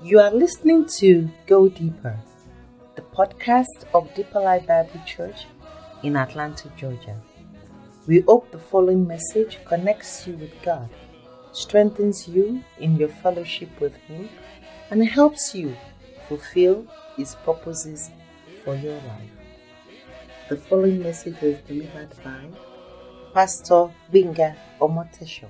You are listening to Go Deeper, the podcast of Deeper Life Bible Church in Atlanta, Georgia. We hope the following message connects you with God, strengthens you in your fellowship with Him, and helps you fulfill His purposes for your life. The following message is delivered by Pastor Binga Omotesho.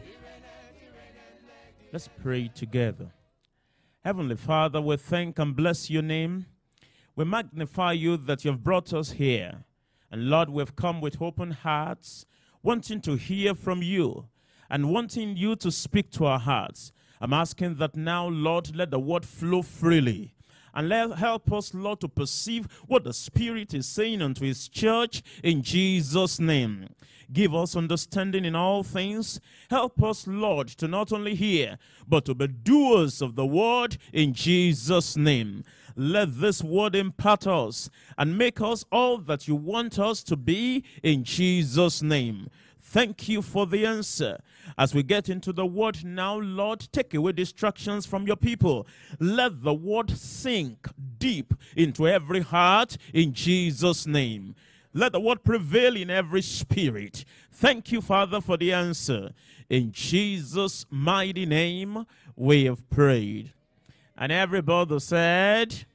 Let's pray together. Heavenly Father, we thank and bless your name. We magnify you that you've brought us here. And Lord, we've come with open hearts, wanting to hear from you and wanting you to speak to our hearts. I'm asking that now, Lord, let the word flow freely. And help us, Lord, to perceive what the Spirit is saying unto His church in Jesus' name. Give us understanding in all things. Help us, Lord, to not only hear, but to be doers of the word in Jesus' name. Let this word impart us and make us all that you want us to be in Jesus' name. Thank you for the answer. As we get into the word now, Lord, take away distractions from your people. Let the word sink deep into every heart in Jesus' name. Let the word prevail in every spirit. Thank you, Father, for the answer. In Jesus' mighty name, we have prayed. And everybody said,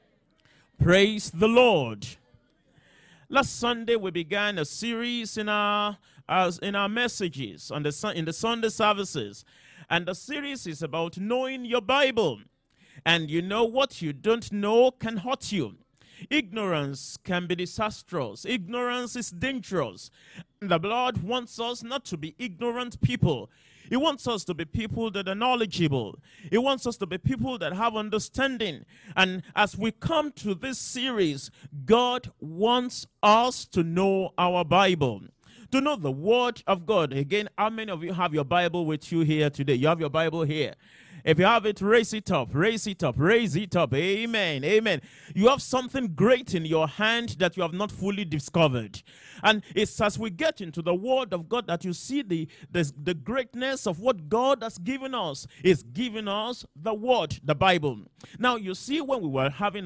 praise the Lord. Last Sunday, we began a series in our messages in the Sunday services. And the series is about knowing your Bible. And you know what you don't know can hurt you. Ignorance can be disastrous. Ignorance is dangerous. The Lord wants us not to be ignorant people. He wants us to be people that are knowledgeable. He wants us to be people that have understanding. And as we come to this series, God wants us to know our Bible, to know the Word of God. Again, how many of you have your Bible with you here today? You have your Bible here. If you have it, raise it up, raise it up, raise it up. Amen, amen. You have something great in your hand that you have not fully discovered. And it's as we get into the Word of God that you see the greatness of what God has given us. He's given us the Word, the Bible. Now, you see, when we were having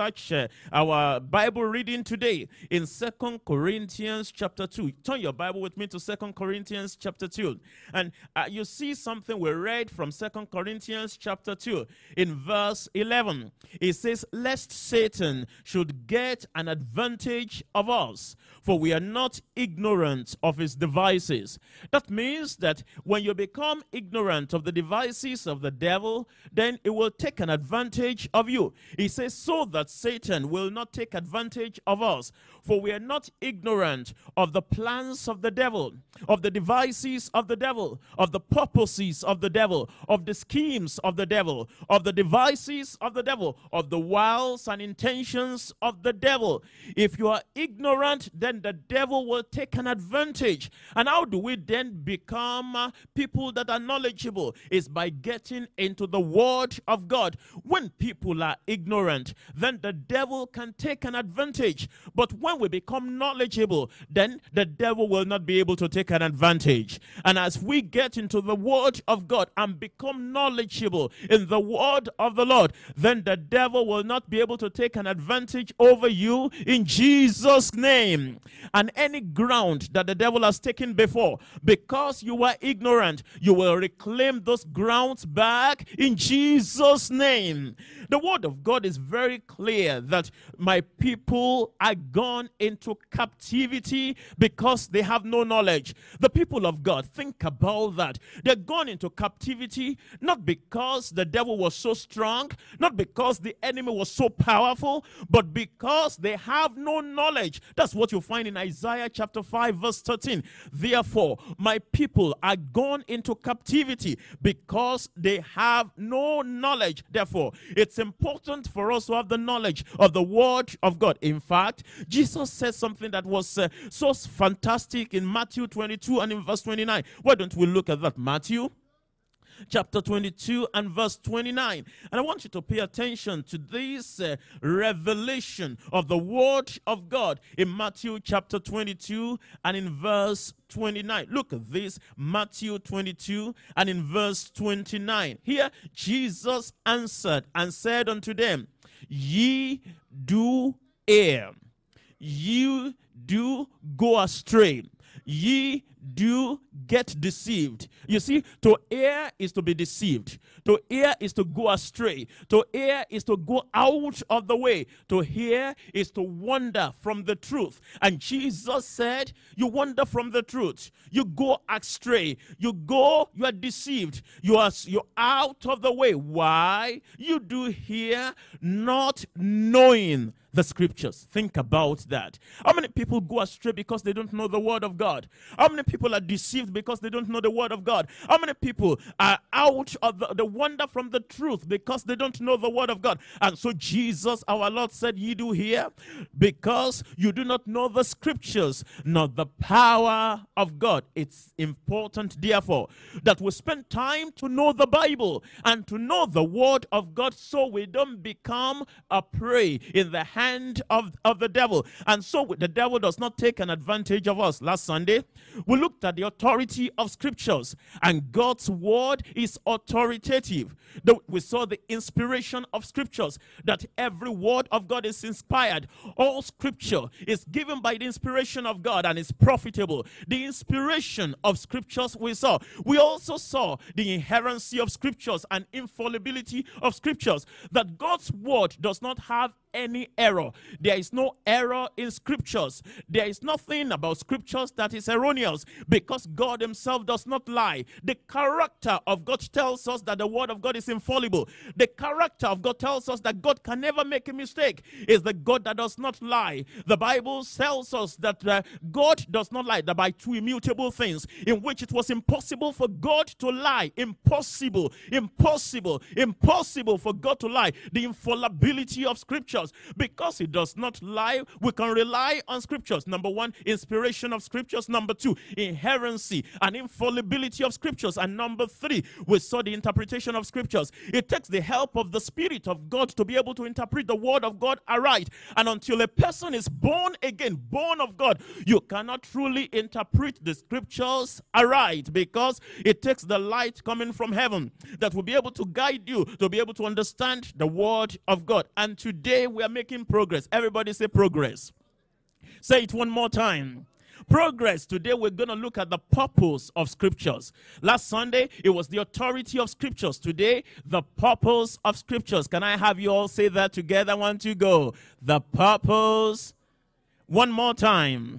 our Bible reading today in 2 Corinthians chapter 2. Turn your Bible with me to 2 Corinthians chapter 2. And you see something we read from 2 Corinthians chapter 2 in verse 11. It says, lest Satan should get an advantage of us, for we are not ignorant of his devices. That means that when you become ignorant of the devices of the devil, then it will take an advantage of you. He says, so that Satan will not take advantage of us, for we are not ignorant of the plans of the devil, of the devices of the devil, of the purposes of the devil, of the schemes of the devil, of the devices of the devil, of the wiles and intentions of the devil. If you are ignorant, then the devil will take an advantage. And how do we then become people that are knowledgeable? It's by getting into the Word of God. When people are ignorant, then the devil can take an advantage. But when we become knowledgeable, then the devil will not be able to take an advantage. And as we get into the Word of God and become knowledgeable in the Word of the Lord, then the devil will not be able to take an advantage over you in Jesus' name. And any ground that the devil has taken before, because you were ignorant, you will reclaim those grounds back in Jesus' name. The Word of God is very clear that my people are gone into captivity because they have no knowledge. The people of God, think about that. They're gone into captivity not because the devil was so strong, not because the enemy was so powerful, but because they have no knowledge. That's what you find in Isaiah chapter 5 verse 13. Therefore, my people are gone into captivity because they have no knowledge. Therefore, it's important for us to have the knowledge of the Word of God. In fact, Jesus said something that was so fantastic in Matthew 22 and in verse 29. Why don't we look at that? Matthew chapter 22 and verse 29. And I want you to pay attention to this revelation of the word of God in Matthew chapter 22 and in verse 29. Look at this, Matthew 22 and in verse 29. Here Jesus answered and said unto them, ye do err, ye do go astray, ye do get deceived. You see, to err is to be deceived. To err is to go astray. To err is to go out of the way. To err is to wander from the truth. And Jesus said, you wander from the truth. You go astray. You are deceived. You're out of the way. Why? You do err not knowing the scriptures. Think about that. How many people go astray because they don't know the word of God? How many people are deceived because they don't know the word of God? How many people are out of the wander from the truth because they don't know the word of God? And so Jesus, our Lord, said, ye do hear because you do not know the scriptures, not the power of God. It's important, therefore, that we spend time to know the Bible and to know the word of God so we don't become a prey in the hand of the devil. And so the devil does not take an advantage of us. Last Sunday, we looked at the authority of scriptures, and God's word is authoritative. We saw the inspiration of scriptures, that every word of God is inspired. All scripture is given by the inspiration of God and is profitable. The inspiration of scriptures we saw. We also saw the inherency of scriptures and infallibility of scriptures, that God's word does not have any error. There is no error in scriptures. There is nothing about scriptures that is erroneous, because God himself does not lie. The character of God tells us that the word of God is infallible. The character of God tells us that God can never make a mistake. Is the God that does not lie. The Bible tells us that God does not lie, that by two immutable things in which it was impossible for God to lie. Impossible for God to lie. The infallibility of scriptures. Because it does not lie, we can rely on scriptures. Number one, inspiration of scriptures. Number two, inherency and infallibility of scriptures. And number three, we saw the interpretation of scriptures. It takes the help of the Spirit of God to be able to interpret the word of God aright. And until a person is born again, born of God, you cannot truly interpret the scriptures aright, because it takes the light coming from heaven that will be able to guide you to be able to understand the word of God. And today we are making progress. Everybody say progress. Say it one more time. Progress. Today we're going to look at the purpose of scriptures. Last Sunday it was the authority of scriptures. Today, the purpose of scriptures. Can I have you all say that together? 1, 2, go. The purpose. One more time.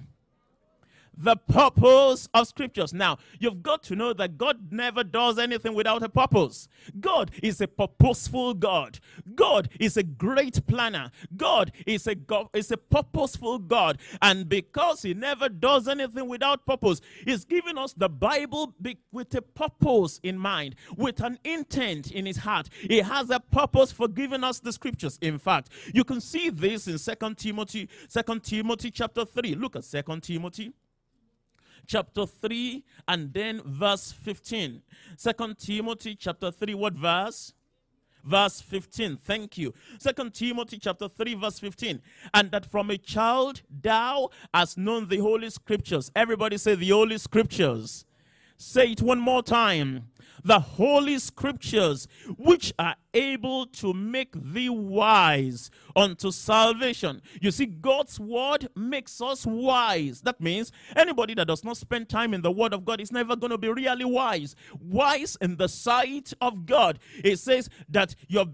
The purpose of scriptures. Now, you've got to know that God never does anything without a purpose. God is a purposeful God. God is a great planner. God is a purposeful God. And because he never does anything without purpose, he's given us the Bible with a purpose in mind, with an intent in his heart. He has a purpose for giving us the scriptures. In fact, you can see this in 2 Timothy chapter 3. Look at 2 Timothy. Chapter 3 and then verse 15. 2 Timothy chapter 3, what verse? Verse 15. Thank you. 2 Timothy chapter 3 verse 15. And that from a child thou hast known the holy scriptures. Everybody say the holy scriptures. Say it one more time. The holy scriptures, which are able to make thee wise unto salvation. You see, God's word makes us wise. That means anybody that does not spend time in the word of God is never going to be really wise. Wise in the sight of God. It says that you've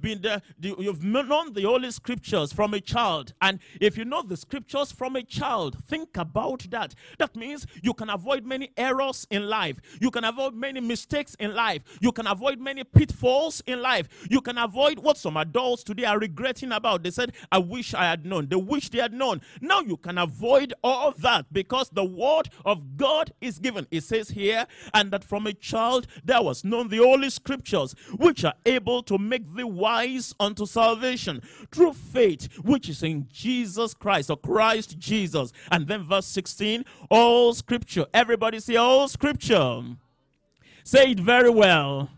known the holy scriptures from a child. And if you know the scriptures from a child, think about that. That means you can avoid many errors in life. You can avoid many mistakes in life. You can avoid many pitfalls in life. You can avoid what some adults today are regretting about. They said, I wish I had known. They wish they had known. Now you can avoid all of that because the word of God is given. It says here, and that from a child there was known the holy scriptures, which are able to make thee wise unto salvation through faith, which is in Jesus Christ, or Christ Jesus. And then verse 16, all scripture. Everybody say all scripture. Say it very well.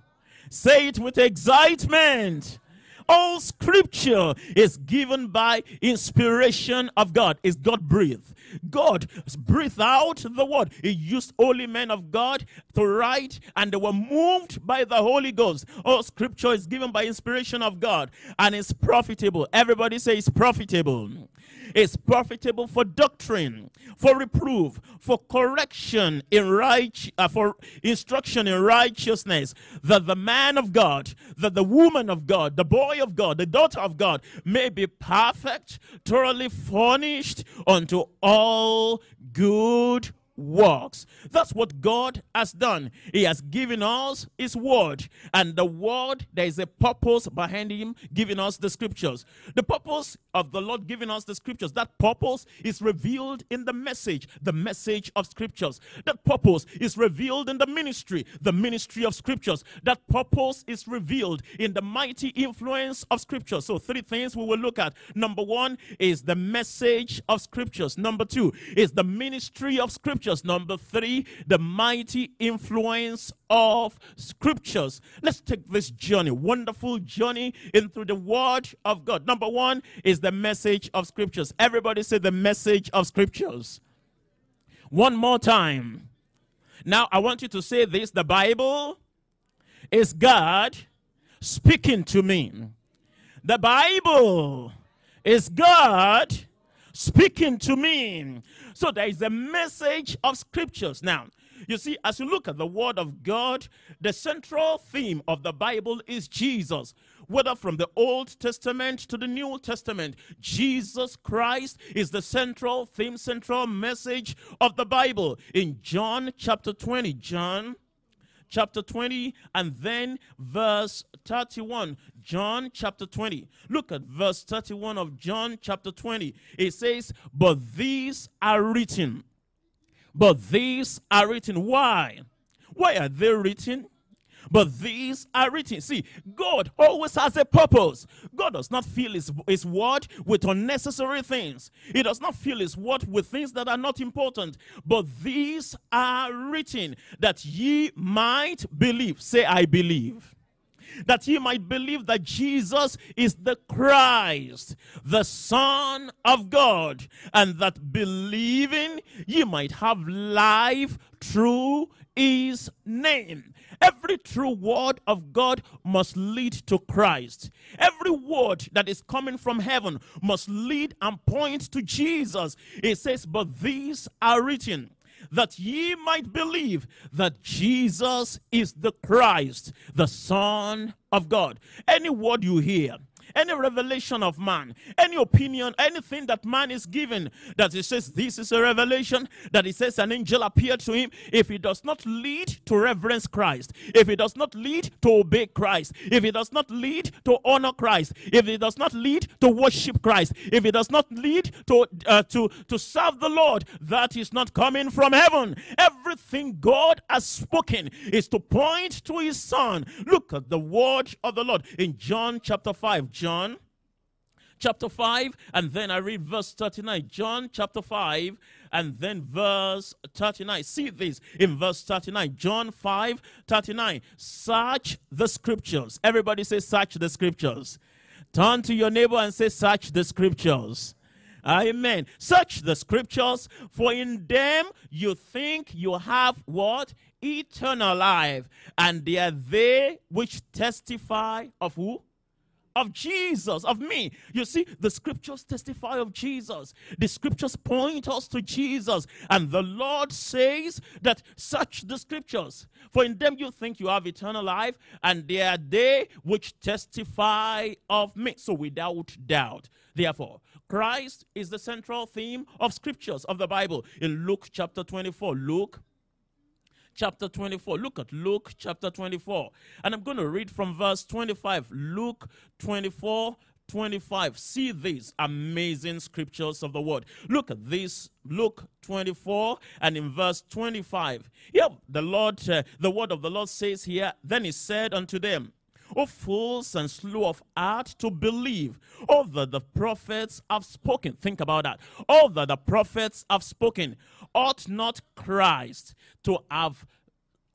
Say it with excitement. All scripture is given by inspiration of God. Is God breathed? God breathed out the word. He used holy men of God to write, and they were moved by the Holy Ghost. All scripture is given by inspiration of God and is profitable. Everybody say it's profitable. It's profitable for doctrine, for reproof, for correction in for instruction in righteousness, that the man of God, that the woman of God, the boy of God, the daughter of God may be perfect, thoroughly furnished unto all good works. That's what God has done. He has given us his word, and the word, there is a purpose behind him giving us the scriptures. The purpose of the Lord giving us the scriptures, that purpose is revealed in the message of scriptures. That purpose is revealed in the ministry of scriptures. That purpose is revealed in the mighty influence of scriptures. So 3 things we will look at. Number 1 is the message of scriptures. Number 2 is the ministry of scriptures. Number 3, the mighty influence of scriptures. Let's take this journey, wonderful journey into the word of God. Number 1 is the message of scriptures. Everybody say the message of scriptures. One more time. Now I want you to say this: the Bible is God speaking to me. The Bible is God speaking to me. So there is a message of scriptures. Now, you see, as you look at the word of God, the central theme of the Bible is Jesus. Whether from the Old Testament to the New Testament, Jesus Christ is the central theme, central message of the Bible. In John chapter 20, chapter 20 and then verse 31. John chapter 20. Look at verse 31 of John chapter 20. It says, but these are written. But these are written. Why? Why are they written? But these are written. See, God always has a purpose. God does not fill his word with unnecessary things. He does not fill his word with things that are not important. But these are written that ye might believe. Say, I believe. That ye might believe that Jesus is the Christ, the Son of God, and that believing ye might have life through his name. Every true word of God must lead to Christ. Every word that is coming from heaven must lead and point to Jesus. It says, but these are written that ye might believe that Jesus is the Christ, the Son of God. Any word you hear, any revelation of man, any opinion, anything that man is given, that he says this is a revelation, that he says an angel appeared to him, if it does not lead to reverence Christ, if it does not lead to obey Christ, if it does not lead to honor Christ, if it does not lead to worship Christ, if it does not lead to serve the Lord, that is not coming from heaven. Everything God has spoken is to point to his Son. Look at the word of the Lord in John chapter 5. John chapter 5, and then I read verse 39. John chapter 5, and then verse 39. See this in verse 39. John 5, 39. Search the scriptures. Everybody say, search the scriptures. Turn to your neighbor and say, search the scriptures. Amen. Search the scriptures, for in them you think you have what? Eternal life. And they are they which testify of who? Of Jesus, of me. You see, the scriptures testify of Jesus. The scriptures point us to Jesus. And the Lord says that search the scriptures, for in them you think you have eternal life, and they are they which testify of me. So without doubt, therefore, Christ is the central theme of scriptures of the Bible. In Luke chapter 24, Luke chapter 24. Look at Luke chapter 24. And I'm going to read from verse 25. Luke 24, 25. See these amazing scriptures of the word. Look at this. Luke 24 and in verse 25. Here the word of the Lord says here, then he said unto them, O fools and slow of heart to believe all that the prophets have spoken. Think about that. All that the prophets have spoken. Ought not Christ to have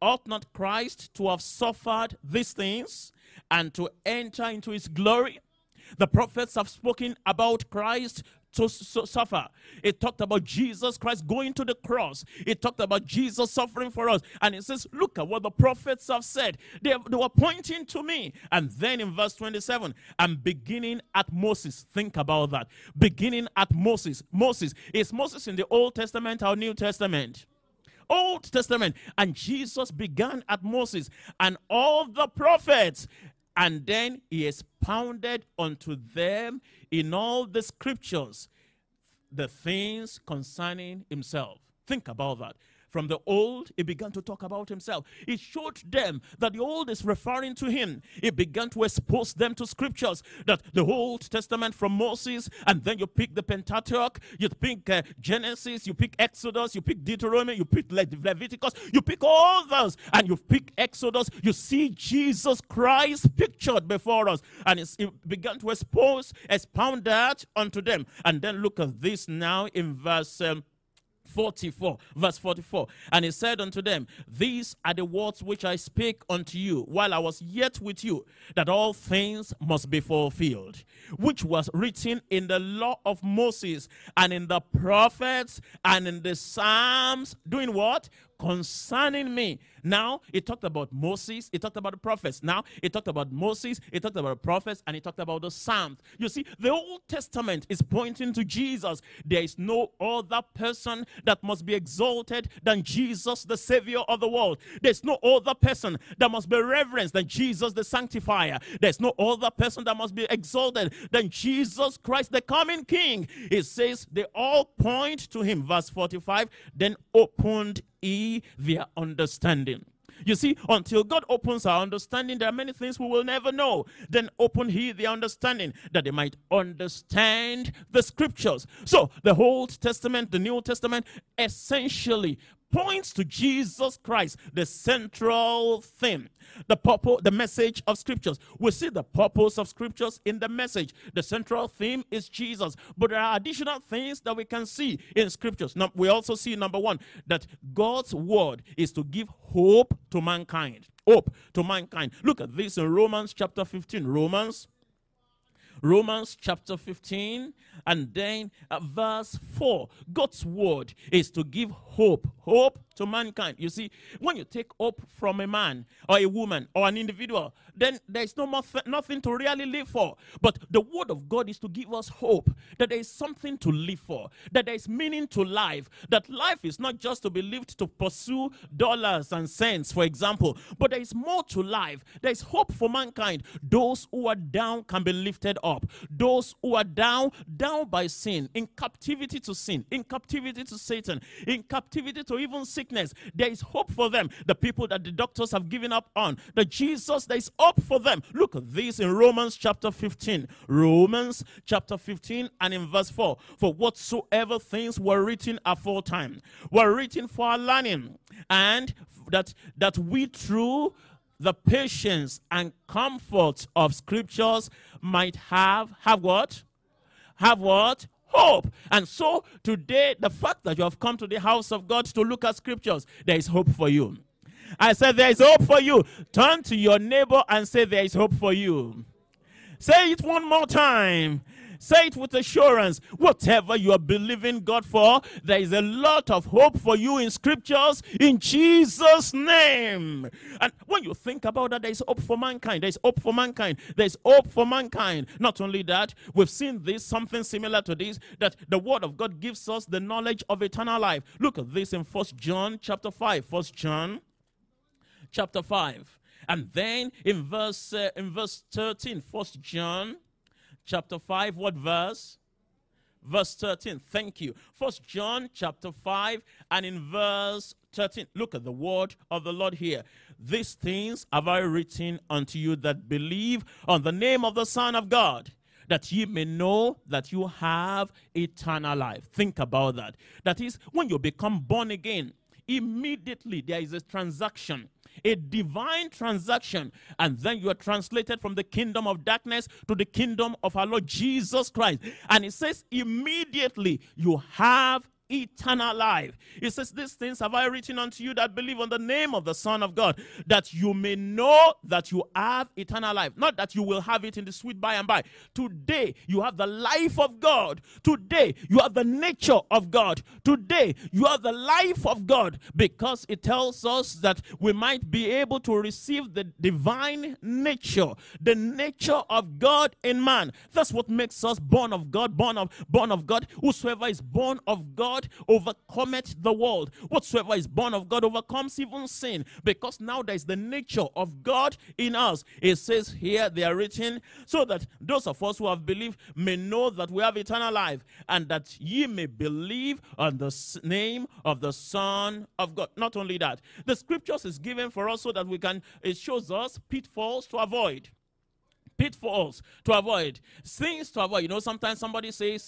ought not Christ to have suffered these things and to enter into his glory? The prophets have spoken about Christ to suffer. It talked about Jesus Christ going to the cross. It talked about Jesus suffering for us. And it says, look at what the prophets have said. They were pointing to me. And then in verse 27, and beginning at Moses. Think about that. Beginning at Moses. Moses. Is Moses in the Old Testament or New Testament? Old Testament. And Jesus began at Moses and all the prophets. And then he expounded unto them in all the scriptures the things concerning himself. Think about that. From the old, he began to talk about himself. He showed them that the old is referring to him. He began to expose them to scriptures, that the Old Testament from Moses, and then you pick the Pentateuch, you pick Genesis, you pick Exodus, you pick Deuteronomy, you pick Leviticus, you pick all those, and you pick Exodus. You see Jesus Christ pictured before us, and he began to expound that unto them. And then look at this now in verse 44, verse 44. And he said unto them, these are the words which I spake unto you while I was yet with you, that all things must be fulfilled, which was written in the law of Moses and in the prophets and in the Psalms, doing what? Concerning me. Now, he talked about Moses, he talked about the prophets. Now, he talked about Moses, he talked about the prophets, and he talked about the Psalms. You see, the Old Testament is pointing to Jesus. There is no other person that must be exalted than Jesus, the Savior of the world. There's no other person that must be reverenced than Jesus, the Sanctifier. There's no other person that must be exalted than Jesus Christ, the coming King. It says they all point to him. Verse 45, then opened he their understanding. You see, until God opens our understanding, there are many things we will never know. Then open he their understanding, that they might understand the scriptures. So the Old Testament, the New Testament, essentially points to Jesus Christ, the central theme, the purpose, the message of scriptures. We see the purpose of scriptures in the message. The central theme is Jesus. But there are additional things that we can see in scriptures. Now, we also see, number one, that God's word is to give hope to mankind. Hope to mankind. Look at this in Romans chapter 15. Romans chapter 15 and then verse 4. God's word is to give hope to mankind. You see, when you take hope from a man or a woman or an individual, then there's nothing to really live for. But the word of God is to give us hope, that there is something to live for, that there is meaning to life, that life is not just to be lived to pursue dollars and cents, for example, but there is more to life. There is hope for mankind. Those who are down can be lifted up. Those who are down by sin, in captivity to sin, in captivity to Satan, in captivity to even sickness, there is hope for them. The people that the doctors have given up on, the Jesus, there is hope for them. Look at this in Romans chapter 15. Romans chapter 15 and in verse 4. For whatsoever things were written aforetime were written for our learning, and that we through the patience and comfort of scriptures might have what? Have what? Hope. And so today, the fact that you have come to the house of God to look at scriptures, there is hope for you. I said there is hope for you. Turn to your neighbor and say there is hope for you. Say it one more time. Say it with assurance. Whatever you are believing God for, there is a lot of hope for you in scriptures in Jesus' name. And when you think about that, there is hope for mankind. There is hope for mankind. There is hope for mankind. Not only that, we've seen this, something similar to this, that the word of God gives us the knowledge of eternal life. Look at this in 1 John chapter 5. 1 John chapter 5. And then in verse 13, 1 John chapter 5, what verse? Verse 13. Thank you. 1 John chapter 5 and in verse 13. Look at the word of the Lord here. These things have I written unto you that believe on the name of the Son of God, that ye may know that you have eternal life. Think about that. That is, when you become born again, immediately there is a transaction, a divine transaction, and then you are translated from the kingdom of darkness to the kingdom of our Lord Jesus Christ. And it says immediately you have eternal life. It says, these things have I written unto you that believe on the name of the Son of God, that you may know that you have eternal life. Not that you will have it in the sweet by and by. Today, you have the life of God. Today, you have the nature of God. Today, you have the life of God, because it tells us that we might be able to receive the divine nature, the nature of God in man. That's what makes us born of God, born of God. Whosoever is born of God overcometh the world. Whatsoever is born of God overcomes even sin, because now there is the nature of God in us. It says here, they are written, so that those of us who have believed may know that we have eternal life, and that ye may believe on the name of the Son of God. Not only that, the scriptures is given for us so that we can, it shows us pitfalls to avoid. Pitfalls to avoid, things to avoid. You know, sometimes somebody says,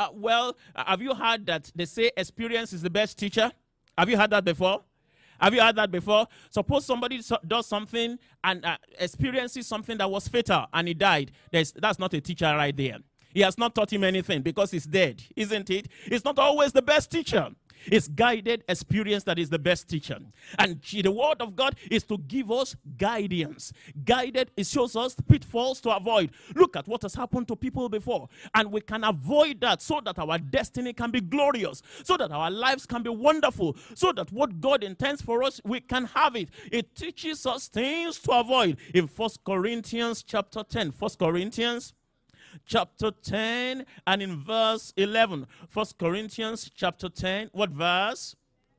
have you heard that they say experience is the best teacher? Have you heard that before? Have you heard that before? Suppose somebody does something and experiences something that was fatal and he died. That's not a teacher right there. He has not taught him anything because he's dead, isn't it? It's not always the best teacher. It's guided experience that is the best teacher. And the word of God is to give us guidance. Guided, it shows us pitfalls to avoid. Look at what has happened to people before. And we can avoid that so that our destiny can be glorious, so that our lives can be wonderful, so that what God intends for us, we can have it. It teaches us things to avoid. In 1 Corinthians chapter 10, 1 Corinthians chapter 10 and in verse 11. 1 Corinthians chapter 10, what verse?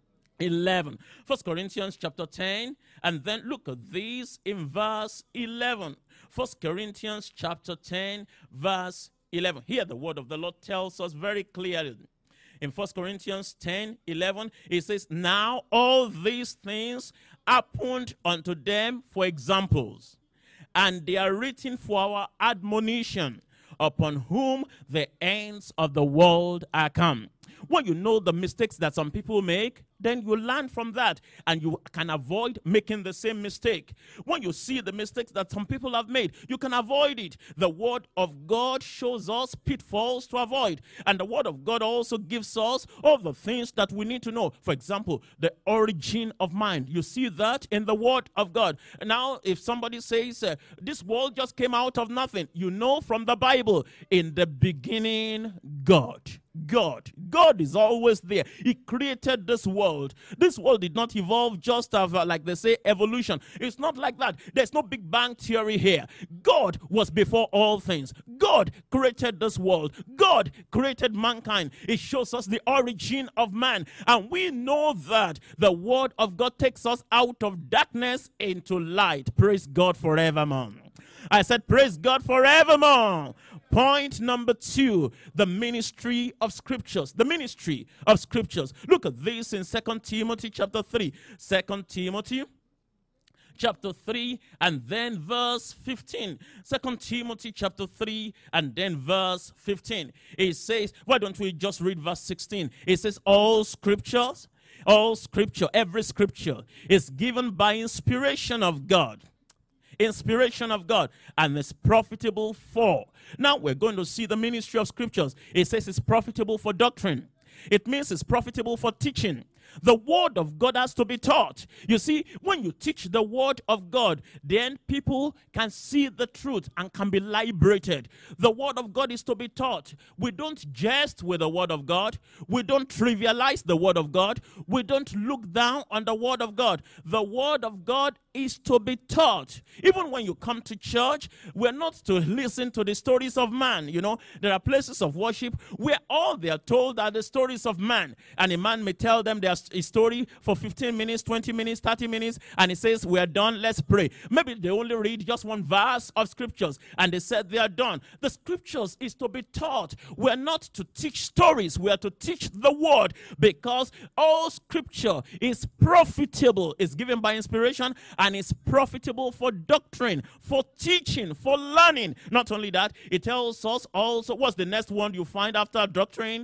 11. 1 Corinthians chapter 10, and then look at this in verse 11. 1 Corinthians chapter 10, verse 11. Here the word of the Lord tells us very clearly. In 1 Corinthians 10, 11, it says, now all these things happened unto them for examples, and they are written for our admonition, upon whom the ends of the world are come. When you know the mistakes that some people make, then you learn from that and you can avoid making the same mistake. When you see the mistakes that some people have made, you can avoid it. The word of God shows us pitfalls to avoid. And the word of God also gives us all the things that we need to know. For example, the origin of mind. You see that in the word of God. Now, if somebody says, this world just came out of nothing, you know from the Bible, in the beginning, God is always there. He created this world. This world did not evolve just of, like they say, evolution. It's not like that. There's no Big Bang theory here. God was before all things. God created this world. God created mankind. It shows us the origin of man. And we know that the word of God takes us out of darkness into light. Praise God forevermore. I said, praise God forevermore. Point number 2, the ministry of scriptures. The ministry of scriptures. Look at this in 2 Timothy chapter 3. 2 Timothy chapter 3 and then verse 15. 2 Timothy chapter 3 and then verse 15. It says, why don't we just read verse 16? It says, all scripture, every scripture is given by inspiration of God. Inspiration of God, and is profitable for. Now we're going to see the ministry of scriptures. It says it's profitable for doctrine. It means it's profitable for teaching. The word of God has to be taught. You see, when you teach the word of God, then people can see the truth and can be liberated. The word of God is to be taught. We don't jest with the word of God. We don't trivialize the word of God. We don't look down on the word of God. The word of God is to be taught. Even when you come to church, we're not to listen to the stories of man. You know, there are places of worship where all they are told are the stories of man. And a man may tell them their story for 15 minutes, 20 minutes, 30 minutes, and he says, we are done, let's pray. Maybe they only read just one verse of scriptures, and they said they are done. The scriptures is to be taught. We're not to teach stories. We are to teach the word, because all scripture is profitable. It's given by inspiration, and it's profitable for doctrine, for teaching, for learning. Not only that, it tells us also, what's the next one you find after doctrine?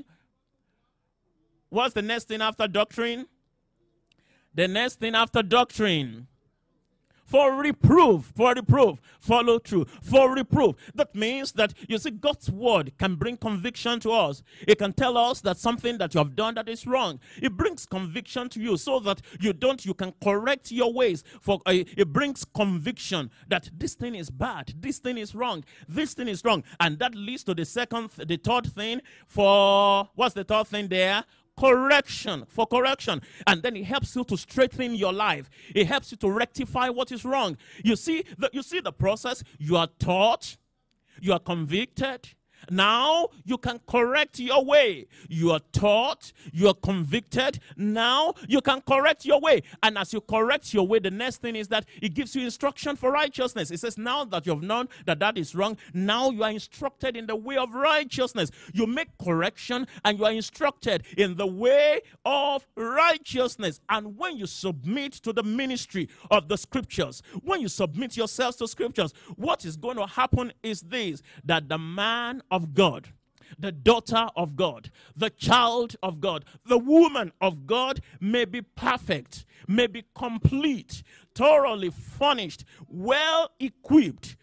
What's the next thing after doctrine? The next thing after doctrine. For reproof, follow through. For reproof. That means that, you see, God's word can bring conviction to us. It can tell us that something that you have done that is wrong. It brings conviction to you so that you can correct your ways. It brings conviction that this thing is bad, this thing is wrong, this thing is wrong. And that leads to the third thing. What's the third thing there? Correction. And then it helps you to straighten your life. It helps you to rectify what is wrong. You see the process. You are taught, you are convicted. Now you can correct your way. You are taught, you are convicted. Now you can correct your way. And as you correct your way, the next thing is that it gives you instruction for righteousness. It says, now that you have known that is wrong, now you are instructed in the way of righteousness. You make correction and you are instructed in the way of righteousness. And when you submit to the ministry of the scriptures, when you submit yourselves to scriptures, what is going to happen is this, that the man of God, the daughter of God, the child of God, the woman of God may be perfect, may be complete, thoroughly furnished, well equipped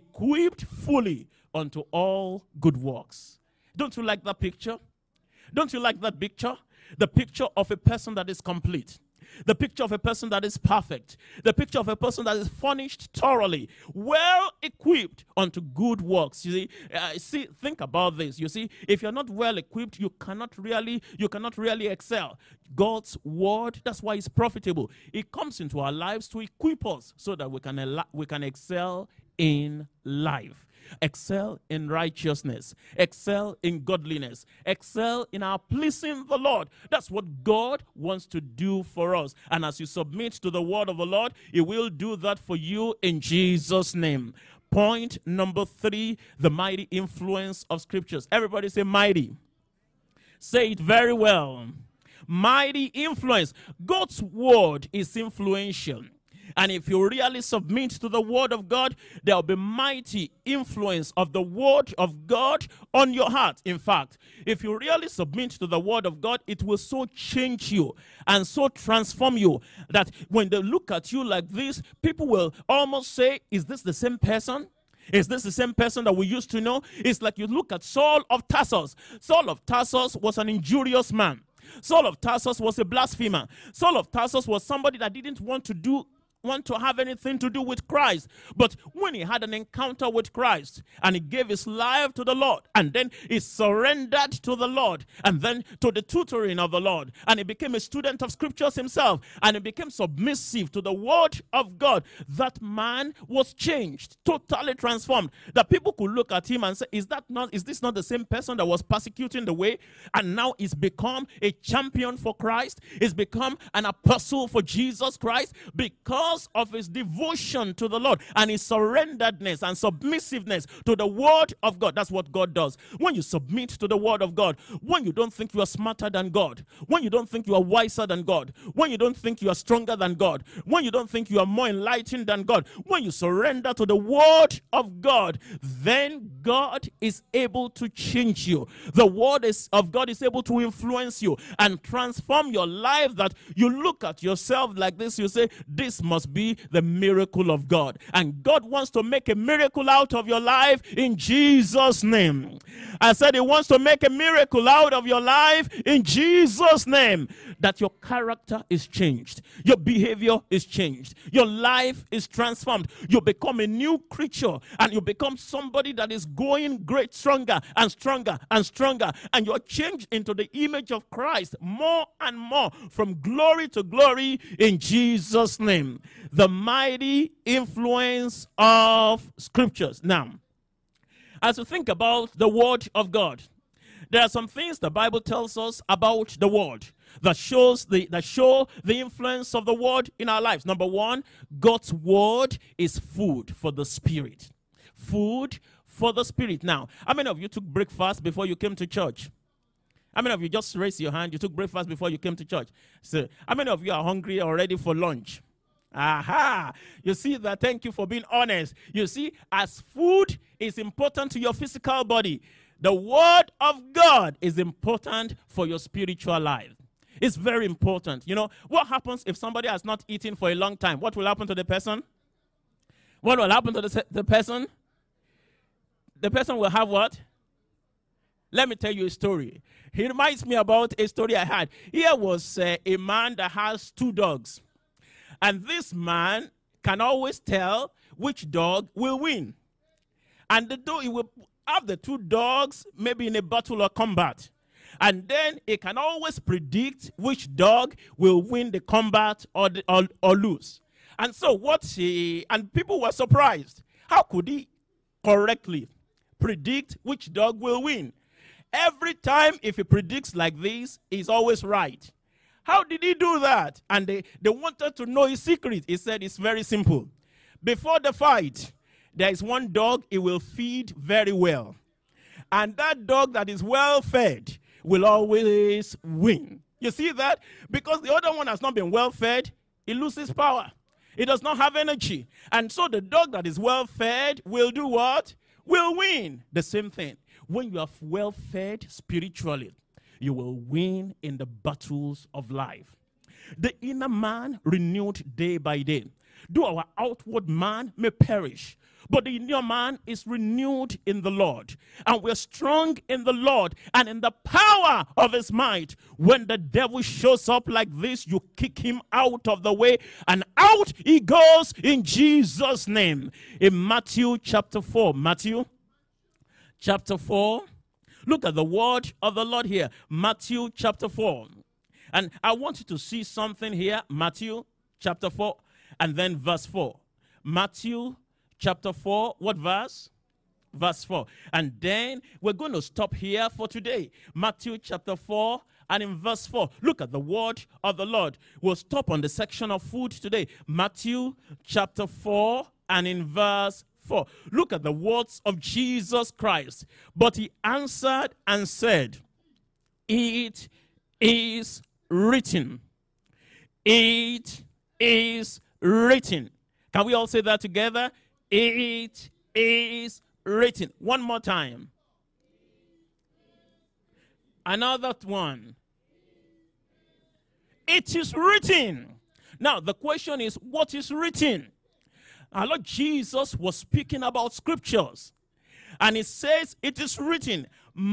fully unto all good works. Don't you like that picture? Don't you like that picture? The picture of a person that is complete. The picture of a person that is perfect. The picture of a person that is furnished thoroughly, well equipped unto good works. You see, think about this. You see, if you're not well equipped, you cannot really excel. God's word, that's why it's profitable. It comes into our lives to equip us so that we can excel in life. Excel in righteousness, excel in godliness, excel in our pleasing the Lord. That's what God wants to do for us. And as you submit to the word of the Lord, He will do that for you in Jesus' name. Point number 3, the mighty influence of scriptures. Everybody say mighty. Say it very well. Mighty influence. God's word is influential. And if you really submit to the word of God, there will be mighty influence of the word of God on your heart. In fact, if you really submit to the word of God, it will so change you and so transform you that when they look at you like this, people will almost say, is this the same person? Is this the same person that we used to know? It's like you look at Saul of Tarsus. Saul of Tarsus was an injurious man. Saul of Tarsus was a blasphemer. Saul of Tarsus was somebody that didn't want to have anything to do with Christ. But when he had an encounter with Christ and he gave his life to the Lord and then he surrendered to the Lord and then to the tutoring of the Lord and he became a student of scriptures himself and he became submissive to the word of God, that man was changed, totally transformed. That people could look at him and say, is this not the same person that was persecuting the way and now he's become a champion for Christ? He's become an apostle for Jesus Christ because of his devotion to the Lord and his surrenderedness and submissiveness to the word of God. That's what God does. When you submit to the word of God, when you don't think you are smarter than God, when you don't think you are wiser than God, when you don't think you are stronger than God, when you don't think you are more enlightened than God, when you surrender to the word of God, then God is able to change you. The word of God is able to influence you and transform your life, that you look at yourself like this, you say, this must be the miracle of God. And God wants to make a miracle out of your life in Jesus' name. I said He wants to make a miracle out of your life in Jesus' name. That your character is changed. Your behavior is changed. Your life is transformed. You become a new creature and you become somebody that is going great, stronger and stronger and stronger. And you're changed into the image of Christ more and more from glory to glory in Jesus' name. The mighty influence of scriptures. Now, as we think about the word of God, there are some things the Bible tells us about the word that show the influence of the word in our lives. Number one, God's word is food for the spirit. Food for the spirit. Now, how many of you took breakfast before you came to church? How many of you, just raise your hand, you took breakfast before you came to church? So, how many of you are hungry or ready for lunch? Aha! You see that? Thank you for being honest. You see, as food is important to your physical body, the word of God is important for your spiritual life. It's very important. You know, what happens if somebody has not eaten for a long time? What will happen to the person? What will happen to the person? The person will have what? Let me tell you a story. It reminds me about a story I had. Here was a man that has 2 dogs. And this man can always tell which dog will win. And he will have the 2 dogs maybe in a battle or combat. And then he can always predict which dog will win the combat or lose. And so and people were surprised. How could he correctly predict which dog will win? Every time if he predicts like this, he's always right. How did he do that? And they wanted to know his secret. He said it's very simple. Before the fight, there is one dog he will feed very well. And that dog that is well fed will always win. You see that? Because the other one has not been well fed, he loses power. He does not have energy. And so the dog that is well fed will do what? Will win. The same thing. When you are well fed spiritually, you will win in the battles of life. The inner man renewed day by day. Though our outward man may perish, but the inner man is renewed in the Lord. And we're strong in the Lord and in the power of his might. When the devil shows up like this, you kick him out of the way, and out he goes in Jesus' name. In Matthew chapter 4. Matthew chapter 4. Look at the word of the Lord here. Matthew chapter 4. And I want you to see something here. Matthew chapter 4 and then verse 4. Matthew chapter 4, what verse? Verse 4. And then we're going to stop here for today. Matthew chapter 4 and in verse 4. Look at the word of the Lord. We'll stop on the section of food today. Matthew chapter 4 and in verse 4. Look at the words of Jesus Christ. But he answered and said, it is written. It is written. Can we all say that together? It is written. One more time. Another one. It is written. Now, the question is, what is written? Our Lord Jesus was speaking about scriptures. And it says, it is written,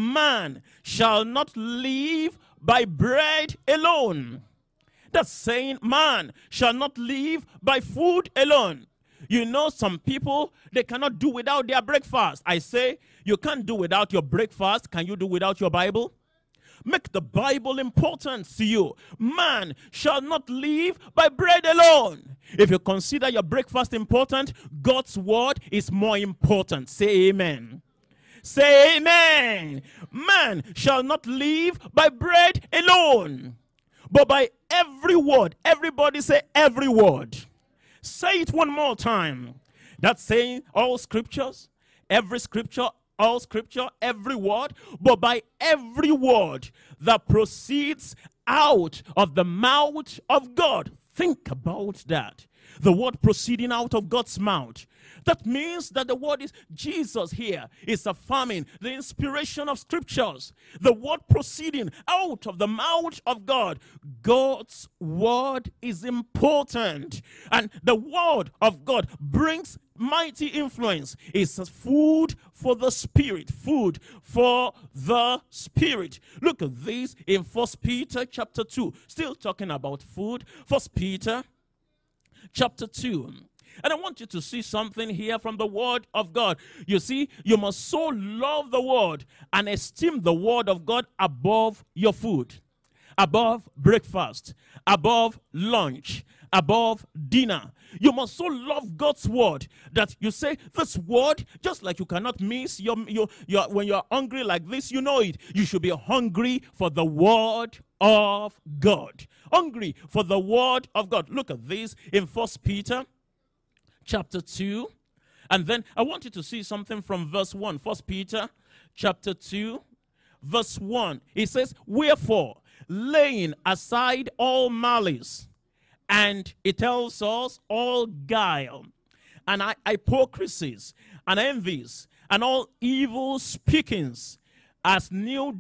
man shall not live by bread alone. That's saying man shall not live by food alone. You know, some people, they cannot do without their breakfast. I say, you can't do without your breakfast. Can you do without your Bible? Make the Bible important to you. Man shall not live by bread alone. If you consider your breakfast important, God's word is more important. Say amen. Say amen. Man shall not live by bread alone, but by every word. Everybody say every word. Say it one more time. That's saying all scriptures, every scripture, all scripture, every word, but by every word that proceeds out of the mouth of God. Think about that. The word proceeding out of God's mouth. That means that the word is Jesus here is affirming the inspiration of scriptures. The word proceeding out of the mouth of God. God's word is important. And the word of God brings mighty influence. It's food for the spirit. Food for the spirit. Look at this in 1 Peter chapter 2. Still talking about food. 1 Peter chapter 2. And I want you to see something here from the word of God. You see, you must so love the word and esteem the word of God above your food, above breakfast, above lunch, above dinner. You must so love God's word that you say this word, just like you cannot miss when you're hungry like this, you know it. You should be hungry for the word of God. Hungry for the word of God. Look at this in 1 Peter chapter 2. And then I want you to see something from verse 1. 1 Peter chapter 2, verse 1. It says, wherefore, laying aside all malice, and it tells us all guile, and hypocrisies, and envies, and all evil speakings, as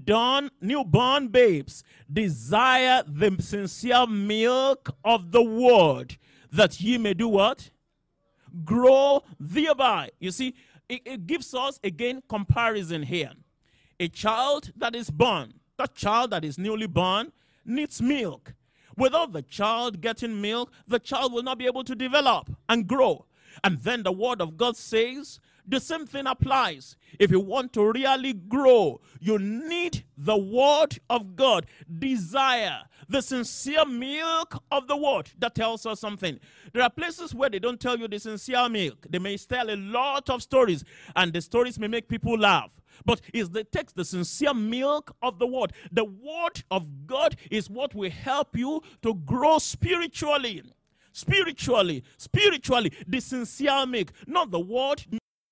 newborn babes, desire the sincere milk of the word, that ye may do what? grow thereby. You see, it gives us, again, comparison here. A child that is born, that child that is newly born, needs milk. Without the child getting milk, the child will not be able to develop and grow. And then the word of God says, the same thing applies. If you want to really grow, you need the word of God. Desire the sincere milk of the word that tells us something. There are places where they don't tell you the sincere milk. They may tell a lot of stories, and the stories may make people laugh. But it's the text, the sincere milk of the word. The word of God is what will help you to grow spiritually. Spiritually, the sincere milk, not the word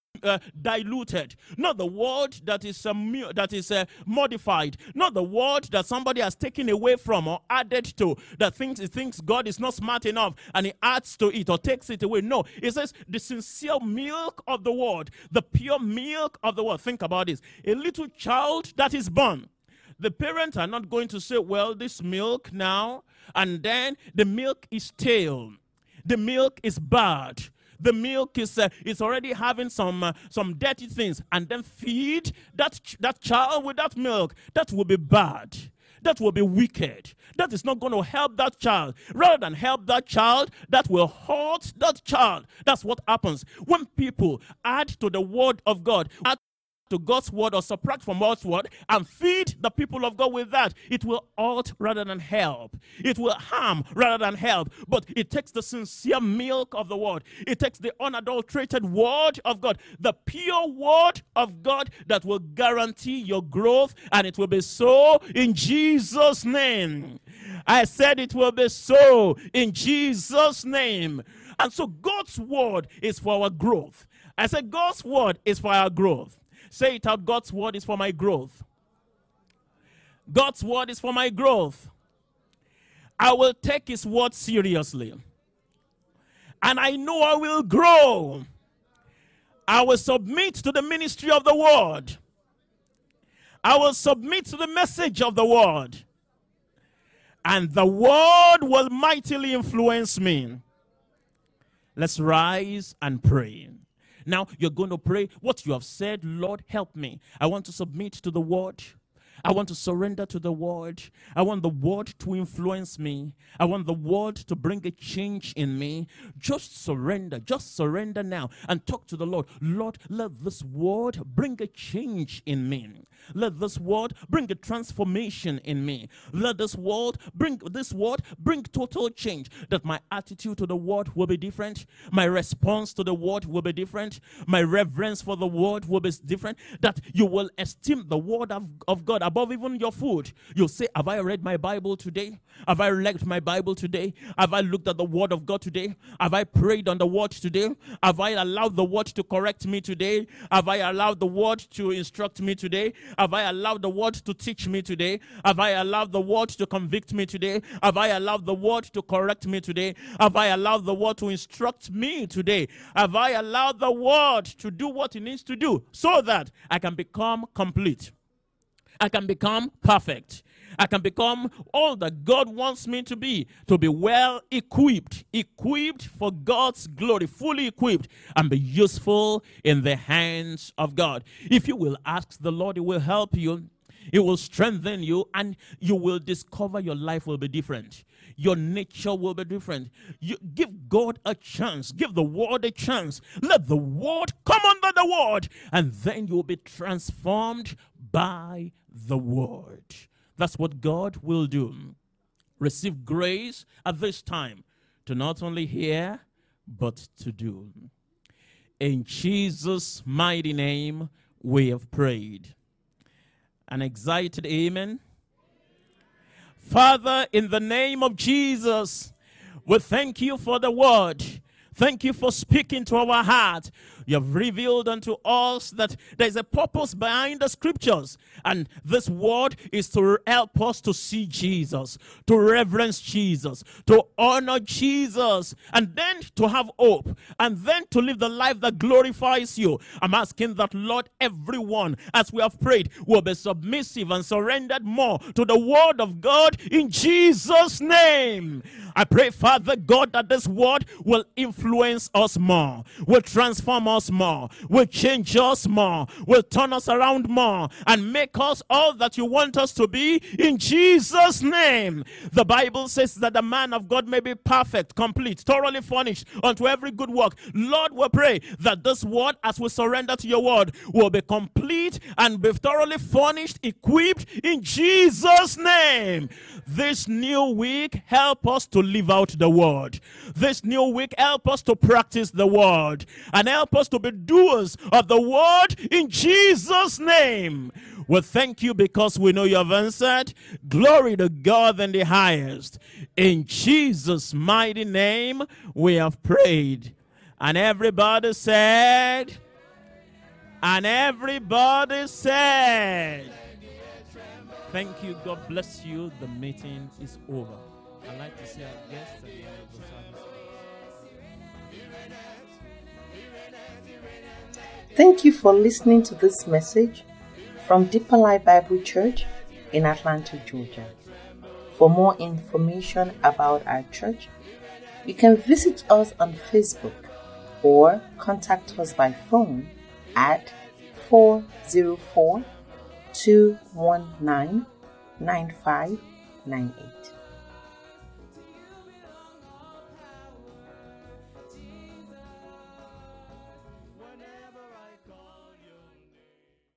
diluted, not the word that is modified, not the word that somebody has taken away from or added to, that thinks God is not smart enough and he adds to it or takes it away. No, it says the sincere milk of the word, the pure milk of the word. Think about this. A little child that is born, the parents are not going to say, well, this milk now, and then the milk is stale, the milk is bad, the milk is already having some dirty things, and then feed that child with that milk. That will be bad. That will be wicked. That is not going to help that child. Rather than help that child, that will hurt that child. That's what happens when people add to the word of God, add to God's word or subtract from God's word and feed the people of God with that. It will hurt rather than help. It will harm rather than help. But it takes the sincere milk of the word. It takes the unadulterated word of God, the pure word of God that will guarantee your growth, and it will be so in Jesus' name. I said it will be so in Jesus' name. And so God's word is for our growth. I said God's word is for our growth. Say it out, God's word is for my growth. God's word is for my growth. I will take his word seriously. And I know I will grow. I will submit to the ministry of the word. I will submit to the message of the word. And the word will mightily influence me. Let's rise and pray. Now, you're going to pray what you have said. Lord, help me. I want to submit to the word. I want to surrender to the word. I want the word to influence me. I want the word to bring a change in me. Just surrender now and talk to the Lord. Lord, let this word bring a change in me. Let this word bring a transformation in me. Let this word bring total change. That my attitude to the word will be different. My response to the word will be different. My reverence for the word will be different. That you will esteem the word of God above even your food. You'll say, have I read my Bible today? Have I read my Bible today? Have I looked at the word of God today? Have I prayed on the word today? Have I allowed the word to correct me today? Have I allowed the word to instruct me today? Have I allowed the word to teach me today? Have I allowed the word to convict me today? Have I allowed the word to correct me today? Have I allowed the word to instruct me today? Have I allowed the word to do what it needs to do so that I can become complete? I can become perfect. I can become all that God wants me to be well equipped for God's glory, fully equipped, and be useful in the hands of God. If you will ask the Lord, He will help you. It will strengthen you, and you will discover your life will be different. Your nature will be different. You give God a chance. Give the word a chance. Let the word come under the word, and then you will be transformed by the word. That's what God will do. Receive grace at this time to not only hear, but to do. In Jesus' mighty name, we have prayed. An excited amen. Father, in the name of Jesus, we thank you for the word. Thank you for speaking to our heart. You have revealed unto us that there is a purpose behind the scriptures. And this word is to help us to see Jesus, to reverence Jesus, to honor Jesus, and then to have hope, and then to live the life that glorifies you. I'm asking that, Lord, everyone, as we have prayed, will be submissive and surrendered more to the word of God in Jesus' name. I pray, Father God, that this word will influence us more, will transform us more, will change us more, will turn us around more, and make us all that you want us to be in Jesus' name. The Bible says that the man of God may be perfect, complete, thoroughly furnished unto every good work. Lord, we pray that this word, as we surrender to your word, will be complete and be thoroughly furnished, equipped in Jesus' name. This new week, help us to live out the word. This new week, help us to practice the word, and help us to be doers of the word in Jesus' name. We thank you because we know you have answered. Glory to God in the highest. In Jesus' mighty name, we have prayed. And everybody said, thank you. God bless you. The meeting is over. I'd like to see our guests at the end of the service. Thank you for listening to this message from Deeper Life Bible Church in Atlanta, Georgia. For more information about our church, you can visit us on Facebook or contact us by phone at 404-219-9598.